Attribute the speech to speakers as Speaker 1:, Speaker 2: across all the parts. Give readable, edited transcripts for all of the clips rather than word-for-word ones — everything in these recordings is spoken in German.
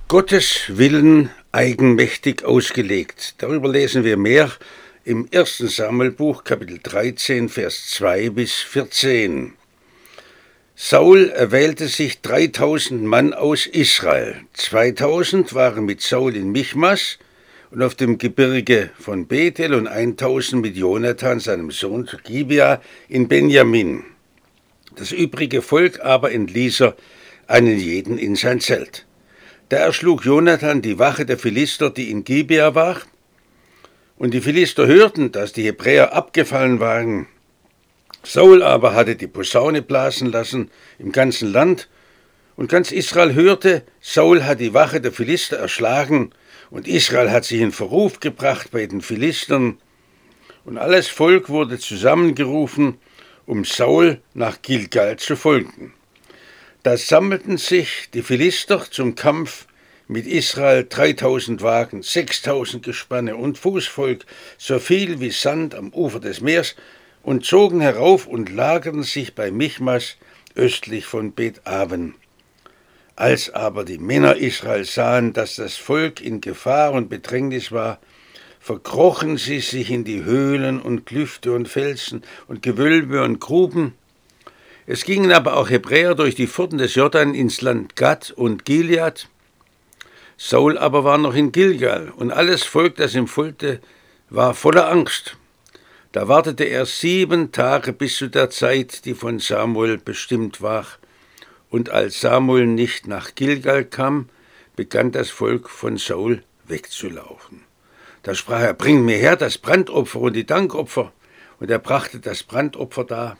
Speaker 1: Gottes Willen eigenmächtig ausgelegt. Darüber lesen wir mehr im 1. Samuelbuch, Kapitel 13, Vers 2 bis 14. Saul erwählte sich 3000 Mann aus Israel. 2000 waren mit Saul in Michmas und auf dem Gebirge von Bethel und 1000 mit Jonathan, seinem Sohn, zu Gibea in Benjamin. Das übrige Volk aber entließ er einen jeden in sein Zelt. Da erschlug Jonathan die Wache der Philister, die in Gibea war, und die Philister hörten, dass die Hebräer abgefallen waren. Saul aber hatte die Posaune blasen lassen im ganzen Land, und ganz Israel hörte, Saul hat die Wache der Philister erschlagen, und Israel hat sich in Verruf gebracht bei den Philistern, und alles Volk wurde zusammengerufen, um Saul nach Gilgal zu folgen. Da sammelten sich die Philister zum Kampf mit Israel 3000 Wagen, 6000 Gespanne und Fußvolk, so viel wie Sand am Ufer des Meers, und zogen herauf und lagerten sich bei Michmas östlich von Bet-Aven. Als aber die Männer Israels sahen, dass das Volk in Gefahr und Bedrängnis war, verkrochen sie sich in die Höhlen und Klüfte und Felsen und Gewölbe und Gruben. Es gingen aber auch Hebräer durch die Pforten des Jordan ins Land Gad und Gilead. Saul aber war noch in Gilgal, und alles Volk, das ihm folgte, war voller Angst. Da wartete er 7 Tage bis zu der Zeit, die von Samuel bestimmt war. Und als Samuel nicht nach Gilgal kam, begann das Volk von Saul wegzulaufen. Da sprach er: Bring mir her das Brandopfer und die Dankopfer. Und er brachte das Brandopfer dar.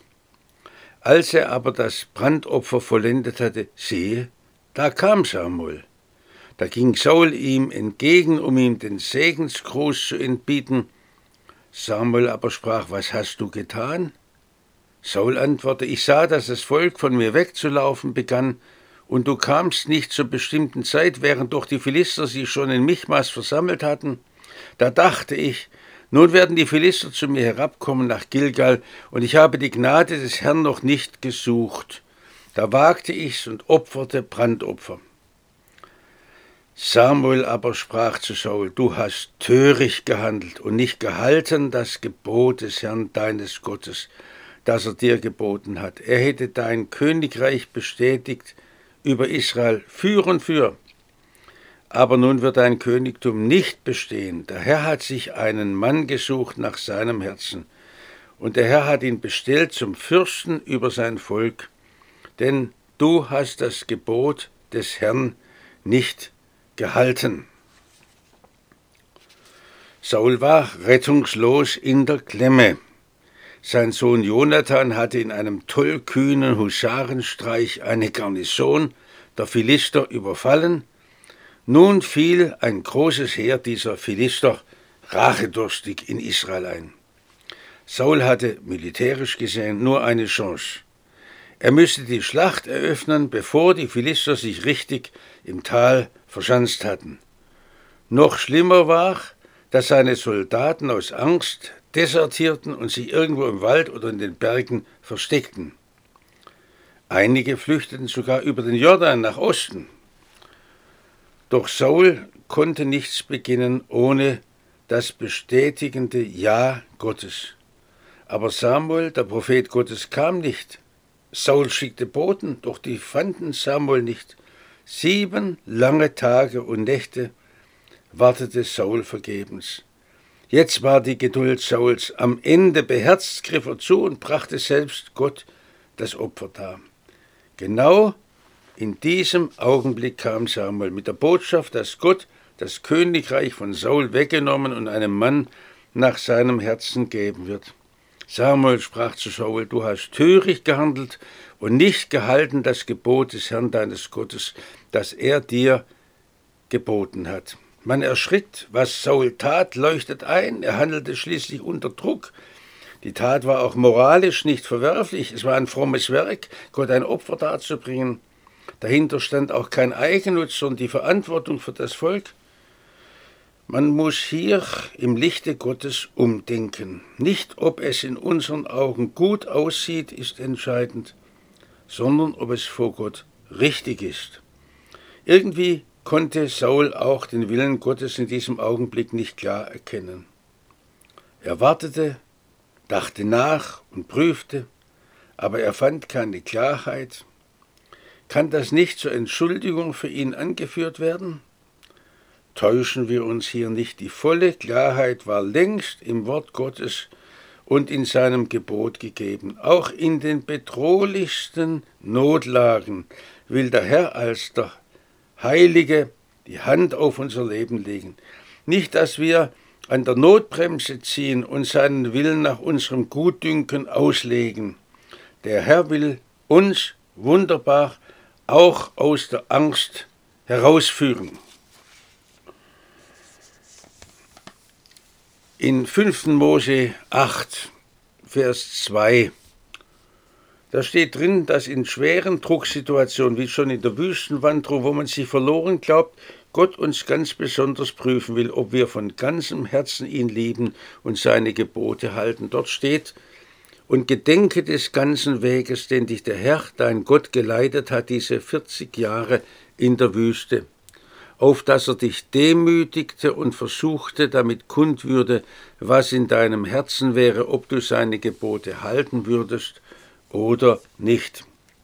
Speaker 1: Als er aber das Brandopfer vollendet hatte, siehe, da kam Samuel. Da ging Saul ihm entgegen, um ihm den Segensgruß zu entbieten. Samuel aber sprach: Was hast du getan? Saul antwortete: Ich sah, dass das Volk von mir wegzulaufen begann, und du kamst nicht zur bestimmten Zeit, während doch die Philister sich schon in Michmas versammelt hatten. Da dachte ich, nun werden die Philister zu mir herabkommen nach Gilgal, und ich habe die Gnade des Herrn noch nicht gesucht. Da wagte ich's und opferte Brandopfer. Samuel aber sprach zu Saul: Du hast töricht gehandelt und nicht gehalten das Gebot des Herrn deines Gottes, das er dir geboten hat. Er hätte dein Königreich bestätigt über Israel für und für. Aber nun wird dein Königtum nicht bestehen. Der Herr hat sich einen Mann gesucht nach seinem Herzen, und der Herr hat ihn bestellt zum Fürsten über sein Volk, denn du hast das Gebot des Herrn nicht gehalten. Saul war rettungslos in der Klemme. Sein Sohn Jonathan hatte in einem tollkühnen Husarenstreich eine Garnison der Philister überfallen. Nun fiel ein großes Heer dieser Philister rachedurstig in Israel ein. Saul hatte militärisch gesehen nur eine Chance. Er müsste die Schlacht eröffnen, bevor die Philister sich richtig im Tal verschanzt hatten. Noch schlimmer war, dass seine Soldaten aus Angst desertierten und sich irgendwo im Wald oder in den Bergen versteckten. Einige flüchteten sogar über den Jordan nach Osten. Doch Saul konnte nichts beginnen ohne das bestätigende Ja Gottes. Aber Samuel, der Prophet Gottes, kam nicht. Saul schickte Boten, doch die fanden Samuel nicht. 7 lange Tage und Nächte wartete Saul vergebens. Jetzt war die Geduld Sauls am Ende. Beherzt griff er zu und brachte selbst Gott das Opfer dar. Genau in diesem Augenblick kam Samuel mit der Botschaft, dass Gott das Königreich von Saul weggenommen und einem Mann nach seinem Herzen geben wird. Samuel sprach zu Saul: Du hast töricht gehandelt und nicht gehalten das Gebot des Herrn deines Gottes, das er dir geboten hat. Man erschrickt, was Saul tat, leuchtet ein. Er handelte schließlich unter Druck. Die Tat war auch moralisch nicht verwerflich. Es war ein frommes Werk, Gott ein Opfer darzubringen. Dahinter stand auch kein Eigennutz, sondern die Verantwortung für das Volk. Man muss hier im Lichte Gottes umdenken. Nicht, ob es in unseren Augen gut aussieht, ist entscheidend, sondern ob es vor Gott richtig ist. Irgendwie konnte Saul auch den Willen Gottes in diesem Augenblick nicht klar erkennen. Er wartete, dachte nach und prüfte, aber er fand keine Klarheit. Kann das nicht zur Entschuldigung für ihn angeführt werden? Täuschen wir uns hier nicht, die volle Klarheit war längst im Wort Gottes und in seinem Gebot gegeben. Auch in den bedrohlichsten Notlagen will der Herr als der Heilige die Hand auf unser Leben legen. Nicht, dass wir an der Notbremse ziehen und seinen Willen nach unserem Gutdünken auslegen. Der Herr will uns wunderbar auch aus der Angst herausführen. In 5. Mose 8, Vers 2, da steht drin, dass in schweren Drucksituationen, wie schon in der Wüstenwanderung, wo man sich verloren glaubt, Gott uns ganz besonders prüfen will, ob wir von ganzem Herzen ihn lieben und seine Gebote halten. Dort steht: Und gedenke des ganzen Weges, den dich der Herr, dein Gott, geleitet hat, diese 40 Jahre in der Wüste, auf dass er dich demütigte und versuchte, damit kund würde, was in deinem Herzen wäre, ob du seine Gebote halten würdest oder nicht.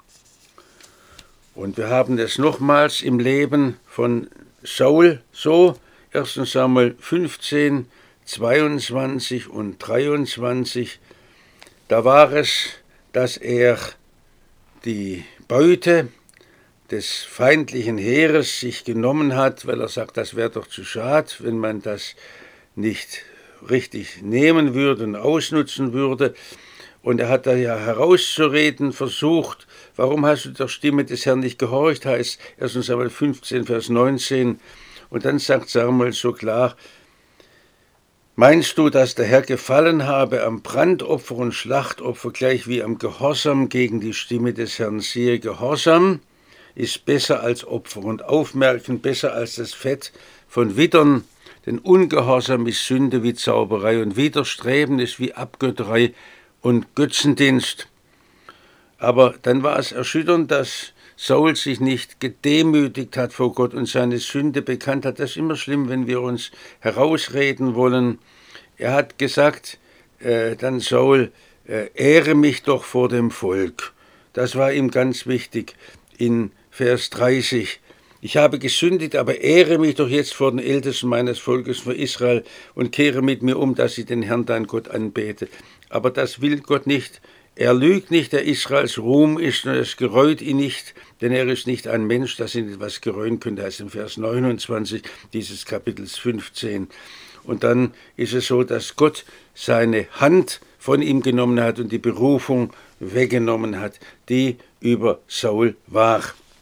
Speaker 1: Und wir haben es nochmals im Leben von Saul so, 1. Samuel 15, 22 und 23, da war es, dass er die Beute des feindlichen Heeres sich genommen hat, weil er sagt, das wäre doch zu schade, wenn man das nicht richtig nehmen würde und ausnutzen würde. Und er hat da ja herauszureden versucht, warum hast du der Stimme des Herrn nicht gehorcht, heißt 1. Samuel 15, Vers 19. Und dann sagt Samuel so klar: Meinst du, dass der Herr gefallen habe am Brandopfer und Schlachtopfer, gleich wie am Gehorsam gegen die Stimme des Herrn? Siehe, Gehorsam ist besser als Opfer und Aufmerken besser als das Fett von Widdern, denn Ungehorsam ist Sünde wie Zauberei und Widerstreben ist wie Abgötterei und Götzendienst. Aber dann war es erschütternd, dass Saul sich nicht gedemütigt hat vor Gott und seine Sünde bekannt hat. Das ist immer schlimm, wenn wir uns herausreden wollen. Er hat gesagt, dann Saul, ehre mich doch vor dem Volk. Das war ihm ganz wichtig in Vers 30. Ich habe gesündigt, aber ehre mich doch jetzt vor den Ältesten meines Volkes, vor Israel, und kehre mit mir um, dass ich den Herrn, dein Gott, anbete. Aber das will Gott nicht. Er lügt nicht, der Israels Ruhm ist, und es gereut ihn nicht, denn er ist nicht ein Mensch, das ihn etwas gereuen könnte, heißt im Vers 29 dieses Kapitels 15. Und dann ist es so, dass Gott seine Hand von ihm genommen hat und die Berufung weggenommen hat, die über Saul war.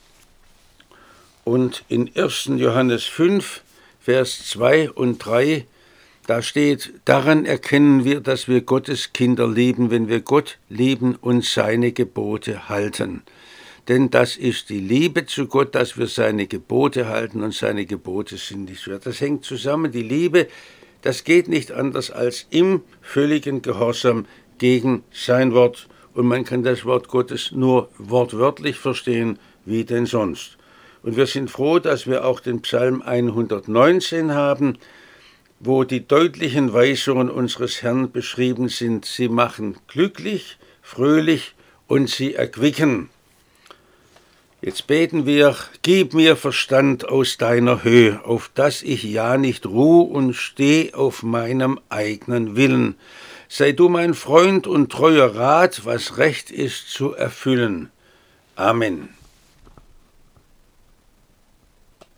Speaker 1: Und in 1. Johannes 5, Vers 2 und 3, da steht: Daran erkennen wir, dass wir Gottes Kinder lieben, wenn wir Gott lieben und seine Gebote halten. Denn das ist die Liebe zu Gott, dass wir seine Gebote halten, und seine Gebote sind nicht schwer. Das hängt zusammen. Die Liebe, das geht nicht anders als im völligen Gehorsam gegen sein Wort. Und man kann das Wort Gottes nur wortwörtlich verstehen, wie denn sonst. Und wir sind froh, dass wir auch den Psalm 119 haben, wo die deutlichen Weisungen unseres Herrn beschrieben sind. Sie machen glücklich, fröhlich und sie erquicken. Jetzt beten wir: Gib mir Verstand aus deiner Höhe, auf dass ich ja nicht ruhe und steh auf meinem eigenen Willen. Sei du mein Freund und treuer Rat, was recht ist zu erfüllen. Amen.